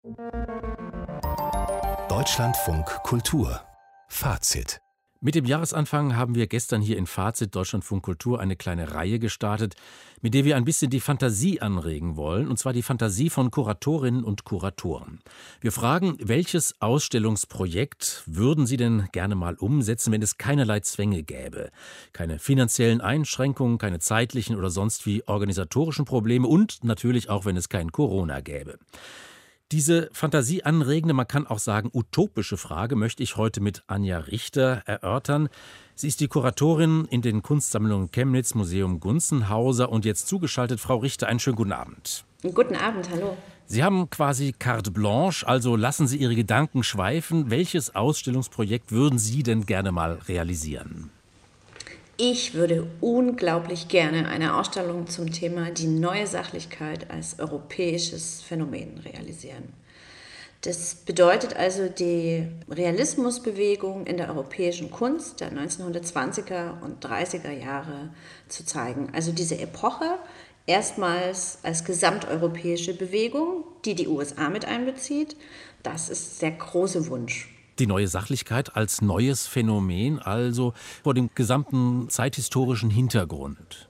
Deutschlandfunk Kultur Fazit. Mit dem Jahresanfang haben wir gestern hier in Fazit Deutschlandfunk Kultur eine kleine Reihe gestartet, mit der wir ein bisschen die Fantasie anregen wollen, und zwar die Fantasie von Kuratorinnen und Kuratoren. Wir fragen, welches Ausstellungsprojekt würden Sie denn gerne mal umsetzen, wenn es keinerlei Zwänge gäbe? Keine finanziellen Einschränkungen, keine zeitlichen oder sonst wie organisatorischen Probleme und natürlich auch, wenn es kein Corona gäbe. Diese fantasieanregende, man kann auch sagen utopische Frage möchte ich heute mit Anja Richter erörtern. Sie ist die Kuratorin in den Kunstsammlungen Chemnitz, Museum Gunzenhauser und jetzt zugeschaltet. Frau Richter, einen schönen guten Abend. Guten Abend, hallo. Sie haben quasi carte blanche, also lassen Sie Ihre Gedanken schweifen. Welches Ausstellungsprojekt würden Sie denn gerne mal realisieren? Ich würde unglaublich gerne eine Ausstellung zum Thema die neue Sachlichkeit als europäisches Phänomen realisieren. Das bedeutet also die Realismusbewegung in der europäischen Kunst der 1920er und 30er Jahre zu zeigen. Also diese Epoche erstmals als gesamteuropäische Bewegung, die die USA mit einbezieht. Das ist der große Wunsch. Die neue Sachlichkeit als neues Phänomen, also vor dem gesamten zeithistorischen Hintergrund.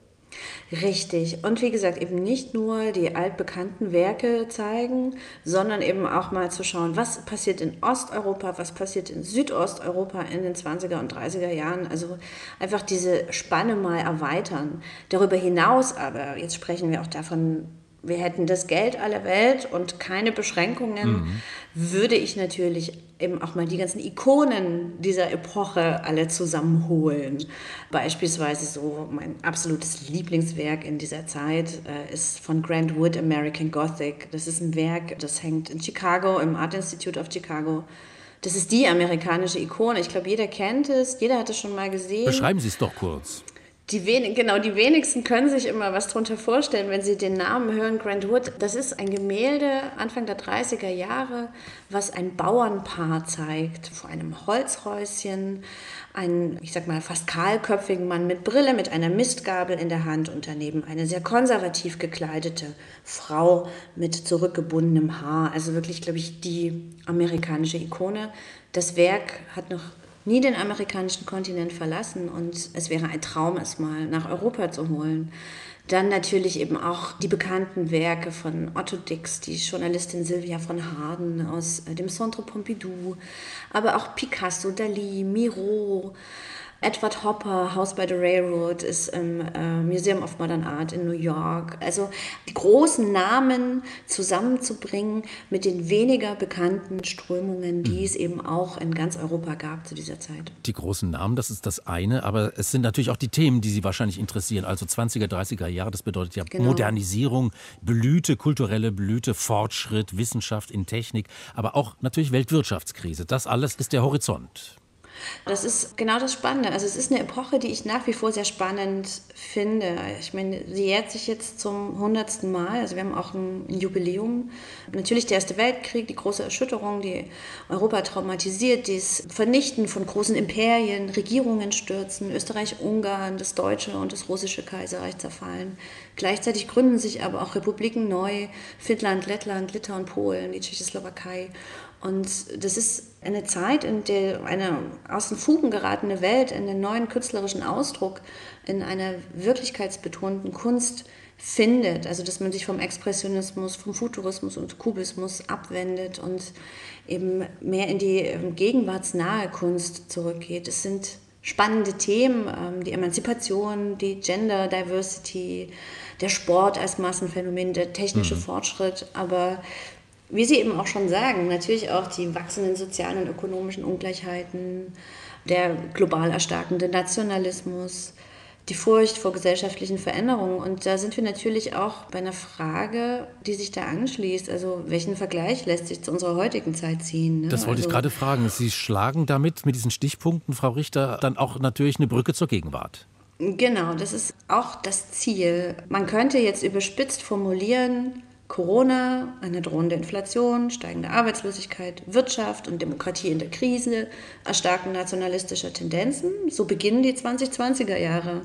Richtig. Und wie gesagt, eben nicht nur die altbekannten Werke zeigen, sondern eben auch mal zu schauen, was passiert in Osteuropa, was passiert in Südosteuropa in den 20er und 30er Jahren. Also einfach diese Spanne mal erweitern. Darüber hinaus aber, jetzt sprechen wir auch davon, wir hätten das Geld aller Welt und keine Beschränkungen, würde ich natürlich eben auch mal die ganzen Ikonen dieser Epoche alle zusammenholen. Beispielsweise so mein absolutes Lieblingswerk in dieser Zeit ist von Grant Wood, American Gothic. Das ist ein Werk, das hängt in Chicago, im Art Institute of Chicago. Das ist die amerikanische Ikone. Ich glaube, jeder kennt es, jeder hat es schon mal gesehen. Beschreiben Sie es doch kurz. Die wenigsten können sich immer was darunter vorstellen, wenn sie den Namen hören, Grant Wood. Das ist ein Gemälde Anfang der 30er Jahre, was ein Bauernpaar zeigt, vor einem Holzhäuschen, einen, ich sag mal, fast kahlköpfigen Mann mit Brille, mit einer Mistgabel in der Hand und daneben eine sehr konservativ gekleidete Frau mit zurückgebundenem Haar. Also wirklich, glaube ich, die amerikanische Ikone. Das Werk hat noch nie den amerikanischen Kontinent verlassen und es wäre ein Traum, es mal nach Europa zu holen. Dann natürlich eben auch die bekannten Werke von Otto Dix, die Journalistin Sylvia von Harden aus dem Centre Pompidou, aber auch Picasso, Dalí, Miro, Edward Hopper, House by the Railroad ist im Museum of Modern Art in New York. Also die großen Namen zusammenzubringen mit den weniger bekannten Strömungen, die es eben auch in ganz Europa gab zu dieser Zeit. Die großen Namen, das ist das eine, aber es sind natürlich auch die Themen, die Sie wahrscheinlich interessieren. Also 20er, 30er Jahre, das bedeutet ja genau. Modernisierung, Blüte, kulturelle Blüte, Fortschritt, Wissenschaft in Technik, aber auch natürlich Weltwirtschaftskrise. Das alles ist der Horizont. Das ist genau das Spannende. Also es ist eine Epoche, die ich nach wie vor sehr spannend finde. Ich meine, sie jährt sich jetzt zum 100. Mal. Also wir haben auch ein Jubiläum. Natürlich der Erste Weltkrieg, die große Erschütterung, die Europa traumatisiert, das Vernichten von großen Imperien, Regierungen stürzen, Österreich-Ungarn, das Deutsche und das Russische Kaiserreich zerfallen. Gleichzeitig gründen sich aber auch Republiken neu, Finnland, Lettland, Litauen, Polen, die Tschechoslowakei. Und das ist eine Zeit, in der eine aus den Fugen geratene Welt in den neuen künstlerischen Ausdruck, in einer wirklichkeitsbetonten Kunst findet. Also dass man sich vom Expressionismus, vom Futurismus und Kubismus abwendet und eben mehr in die gegenwartsnahe Kunst zurückgeht. Es sind spannende Themen, die Emanzipation, die Gender Diversity, der Sport als Massenphänomen, der technische Fortschritt, aber wie Sie eben auch schon sagen, natürlich auch die wachsenden sozialen und ökonomischen Ungleichheiten, der global erstarkende Nationalismus, die Furcht vor gesellschaftlichen Veränderungen. Und da sind wir natürlich auch bei einer Frage, die sich da anschließt. Also welchen Vergleich lässt sich zu unserer heutigen Zeit ziehen? Ne? Das wollte ich gerade fragen. Sie schlagen damit, mit diesen Stichpunkten, Frau Richter, dann auch natürlich eine Brücke zur Gegenwart. Genau, das ist auch das Ziel. Man könnte jetzt überspitzt formulieren, Corona, eine drohende Inflation, steigende Arbeitslosigkeit, Wirtschaft und Demokratie in der Krise, Erstarken nationalistischer Tendenzen. So beginnen die 2020er Jahre.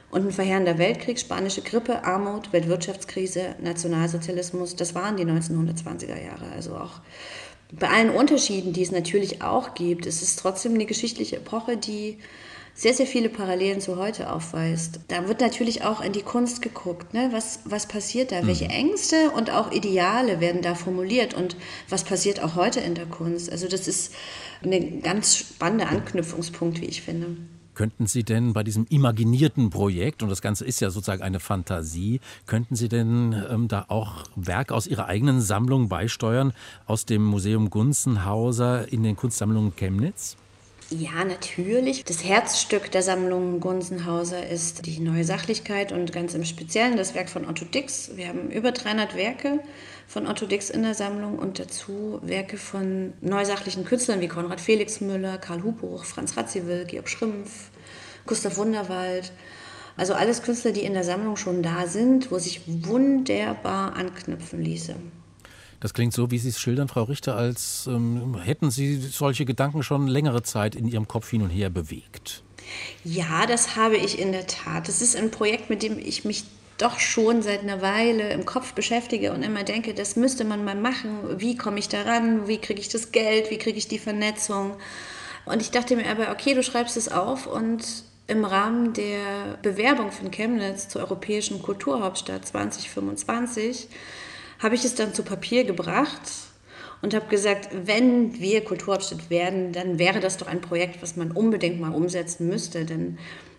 Und ein verheerender Weltkrieg, spanische Grippe, Armut, Weltwirtschaftskrise, Nationalsozialismus, das waren die 1920er Jahre. Also auch bei allen Unterschieden, die es natürlich auch gibt, ist es trotzdem eine geschichtliche Epoche, die sehr, sehr viele Parallelen zu heute aufweist. Da wird natürlich auch in die Kunst geguckt, ne? Was passiert da? Welche Ängste und auch Ideale werden da formuliert und was passiert auch heute in der Kunst? Also das ist ein ganz spannender Anknüpfungspunkt, wie ich finde. Könnten Sie denn bei diesem imaginierten Projekt, und das Ganze ist ja sozusagen eine Fantasie, könnten Sie denn da auch Werke aus Ihrer eigenen Sammlung beisteuern, aus dem Museum Gunzenhauser in den Kunstsammlungen Chemnitz? Ja, natürlich. Das Herzstück der Sammlung Gunzenhauser ist die Neue Sachlichkeit und ganz im Speziellen das Werk von Otto Dix. Wir haben über 300 Werke von Otto Dix in der Sammlung und dazu Werke von neusachlichen Künstlern wie Konrad Felix Müller, Karl Hubuch, Franz Radziwiłł, Georg Schrimpf, Gustav Wunderwald. Also alles Künstler, die in der Sammlung schon da sind, wo sich wunderbar anknüpfen ließe. Das klingt so, wie Sie es schildern, Frau Richter, als hätten Sie solche Gedanken schon längere Zeit in Ihrem Kopf hin und her bewegt. Ja, das habe ich in der Tat. Das ist ein Projekt, mit dem ich mich doch schon seit einer Weile im Kopf beschäftige und immer denke, das müsste man mal machen. Wie komme ich da ran? Wie kriege ich das Geld? Wie kriege ich die Vernetzung? Und ich dachte mir aber, okay, du schreibst es auf und im Rahmen der Bewerbung von Chemnitz zur Europäischen Kulturhauptstadt 2025 habe ich es dann zu Papier gebracht und habe gesagt, wenn wir Kulturhauptstadt werden, dann wäre das doch ein Projekt, was man unbedingt mal umsetzen müsste. Denn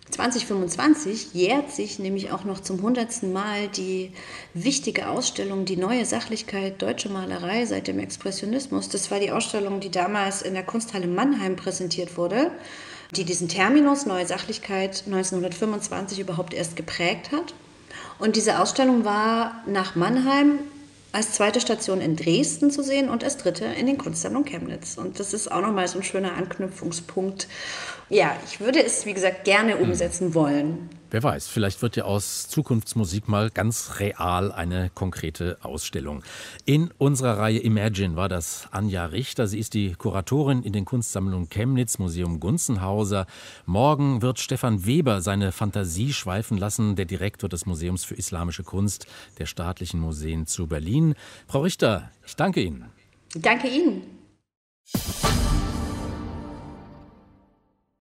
2025 jährt sich nämlich auch noch zum 100. Mal die wichtige Ausstellung Die neue Sachlichkeit Deutsche Malerei seit dem Expressionismus. Das war die Ausstellung, die damals in der Kunsthalle Mannheim präsentiert wurde, die diesen Terminus Neue Sachlichkeit 1925 überhaupt erst geprägt hat. Und diese Ausstellung war nach Mannheim als zweite Station in Dresden zu sehen und als dritte in den Kunstsammlungen Chemnitz. Und das ist auch nochmal so ein schöner Anknüpfungspunkt. Ja, ich würde es, wie gesagt, gerne umsetzen wollen. Wer weiß, vielleicht wird ja aus Zukunftsmusik mal ganz real eine konkrete Ausstellung. In unserer Reihe Imagine war das Anja Richter. Sie ist die Kuratorin in den Kunstsammlungen Chemnitz, Museum Gunzenhauser. Morgen wird Stefan Weber seine Fantasie schweifen lassen, der Direktor des Museums für Islamische Kunst der Staatlichen Museen zu Berlin. Frau Richter, ich danke Ihnen. Danke Ihnen.